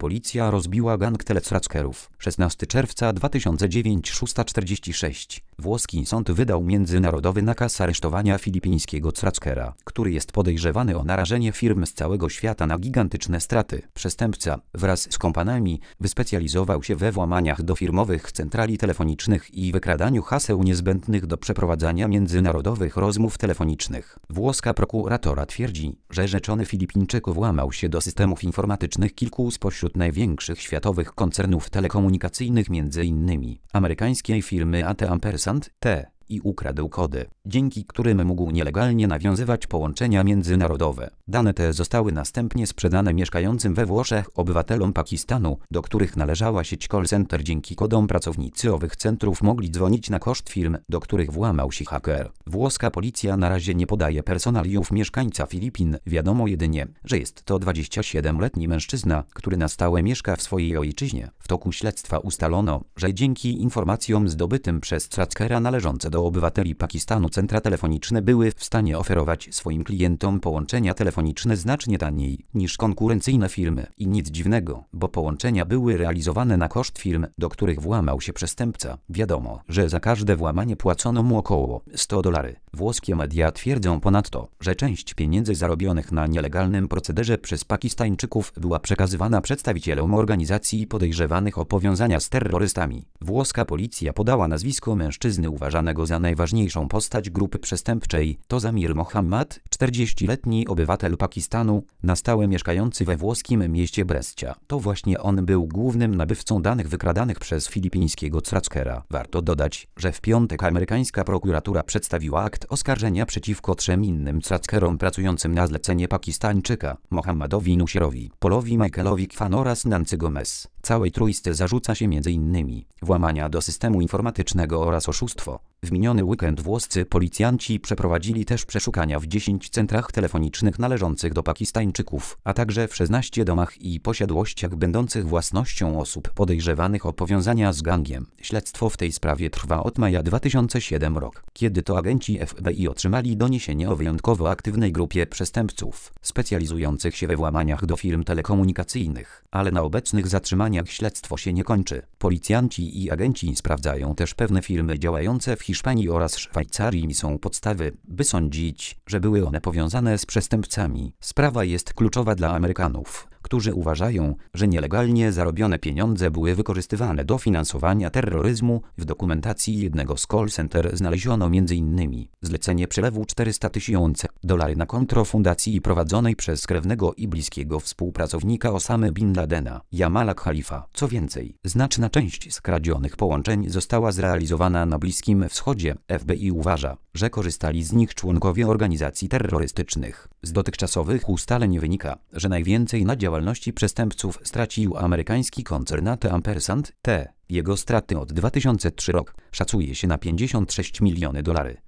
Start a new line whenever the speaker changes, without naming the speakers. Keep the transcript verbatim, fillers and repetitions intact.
Policja rozbiła gang telecrackerów. szesnastego czerwca dwa tysiące dziewiątego, szósta czterdzieści sześć. Włoski sąd wydał międzynarodowy nakaz aresztowania filipińskiego trackera, który jest podejrzewany o narażenie firm z całego świata na gigantyczne straty. Przestępca, wraz z kompanami, wyspecjalizował się we włamaniach do firmowych centrali telefonicznych i wykradaniu haseł niezbędnych do przeprowadzania międzynarodowych rozmów telefonicznych. Włoska prokuratora twierdzi, że rzeczony Filipińczyk włamał się do systemów informatycznych kilku spośród największych światowych koncernów telekomunikacyjnych, między innymi amerykańskiej firmy A T Ampersand T i ukradł kody, dzięki którym mógł nielegalnie nawiązywać połączenia międzynarodowe. Dane te zostały następnie sprzedane mieszkającym we Włoszech obywatelom Pakistanu, do których należała sieć call center. Dzięki kodom pracownicy owych centrów mogli dzwonić na koszt firm, do których włamał się haker. Włoska policja na razie nie podaje personaliów mieszkańca Filipin. Wiadomo jedynie, że jest to dwudziestosiedemletni mężczyzna, który na stałe mieszka w swojej ojczyźnie. W toku śledztwa ustalono, że dzięki informacjom zdobytym przez trackera należące do obywateli Pakistanu centra telefoniczne były w stanie oferować swoim klientom połączenia telefoniczne znacznie taniej niż konkurencyjne firmy. I nic dziwnego, bo połączenia były realizowane na koszt firm, do których włamał się przestępca. Wiadomo, że za każde włamanie płacono mu około sto dolarów. Włoskie media twierdzą ponadto, że część pieniędzy zarobionych na nielegalnym procederze przez Pakistańczyków była przekazywana przedstawicielom organizacji podejrzewanych o powiązania z terrorystami. Włoska policja podała nazwisko mężczyzny uważanego za najważniejszą postać grupy przestępczej. To Zamir Mohammad, czterdziestoletni obywatel Pakistanu, na stałe mieszkający we włoskim mieście Brescia. To właśnie on był głównym nabywcą danych wykradanych przez filipińskiego trackera. Warto dodać, że w piątek amerykańska prokuratura przedstawiła akt oskarżenia przeciwko trzem innym trackerom pracującym na zlecenie Pakistańczyka: Mohammadowi Nusierowi, Paulowi Michaelowi Kwan oraz Nancy Gomez. Całej trójce zarzuca się między innymi włamania do systemu informatycznego oraz oszustwo. W miniony weekend włoscy policjanci przeprowadzili też przeszukania w dziesięciu centrach telefonicznych należących do Pakistańczyków, a także w szesnastu domach i posiadłościach będących własnością osób podejrzewanych o powiązania z gangiem. Śledztwo w tej sprawie trwa od maja dwa tysiące siódmego roku, kiedy to agenci F B I otrzymali doniesienie o wyjątkowo aktywnej grupie przestępców, specjalizujących się we włamaniach do firm telekomunikacyjnych. Ale na obecnych zatrzymaniach śledztwo się nie kończy. Policjanci i agenci sprawdzają też pewne firmy działające w Hiszpanii oraz Szwajcarii. Są podstawy, by sądzić, że były one powiązane z przestępcami. Sprawa jest kluczowa dla Amerykanów, którzy uważają, że nielegalnie zarobione pieniądze były wykorzystywane do finansowania terroryzmu. W dokumentacji jednego z call center znaleziono między innymi zlecenie przelewu czterysta tysięcy dolarów na konto fundacji prowadzonej przez krewnego i bliskiego współpracownika Osamy Bin Ladena, Jamala Khalifa. Co więcej, znaczna część skradzionych połączeń została zrealizowana na Bliskim Wschodzie. F B I uważa, że korzystali z nich członkowie organizacji terrorystycznych. Z dotychczasowych ustaleń wynika, że najwięcej na działalności przestępców stracił amerykański koncern A T Ampersand T. Jego straty od dwa tysiące trzeciego roku szacuje się na pięćdziesiąt sześć milionów dolarów.